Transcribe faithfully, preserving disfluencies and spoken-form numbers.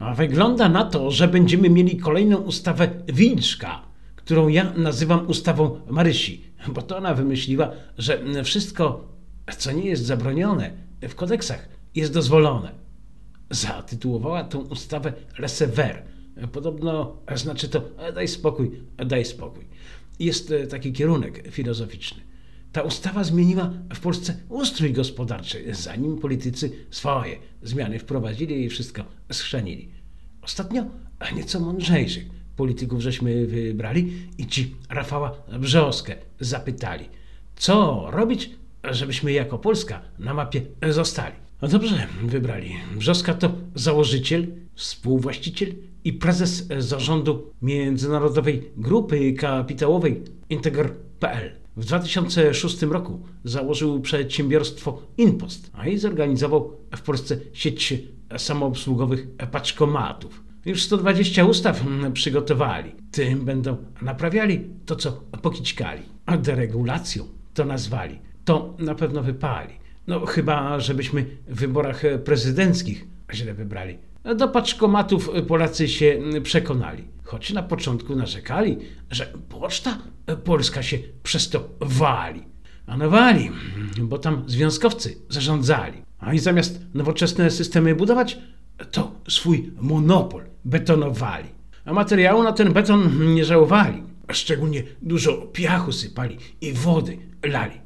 A wygląda na to, że będziemy mieli kolejną ustawę Wilczka, którą ja nazywam ustawą Marysi, bo to ona wymyśliła, że wszystko, co nie jest zabronione w kodeksach, jest dozwolone. Zatytułowała tą ustawę Laissez-faire. Podobno znaczy to daj spokój, daj spokój. Jest taki kierunek filozoficzny. Ta ustawa zmieniła w Polsce ustrój gospodarczy, zanim politycy swoje zmiany wprowadzili i wszystko schrzanili. Ostatnio nieco mądrzejszych polityków żeśmy wybrali i ci Rafała Brzoskę zapytali, co robić, żebyśmy jako Polska na mapie zostali. No dobrze wybrali. Brzoska to założyciel, współwłaściciel i prezes zarządu międzynarodowej grupy kapitałowej Integer kropka pe el. W dwa tysiące szóstym roku założył przedsiębiorstwo Inpost, a i zorganizował w Polsce sieć samoobsługowych paczkomatów. Już sto dwadzieścia ustaw przygotowali. Tym będą naprawiali to, co pokićkali. A deregulacją to nazwali. To na pewno wypali. No chyba, żebyśmy w wyborach prezydenckich źle wybrali. Do paczkomatów Polacy się przekonali. Choć na początku narzekali, że poczta polska się przez to wali. A no wali, bo tam związkowcy zarządzali. A i zamiast nowoczesne systemy budować, to swój monopol betonowali. A materiału na ten beton nie żałowali. A szczególnie dużo piachu sypali i wody lali.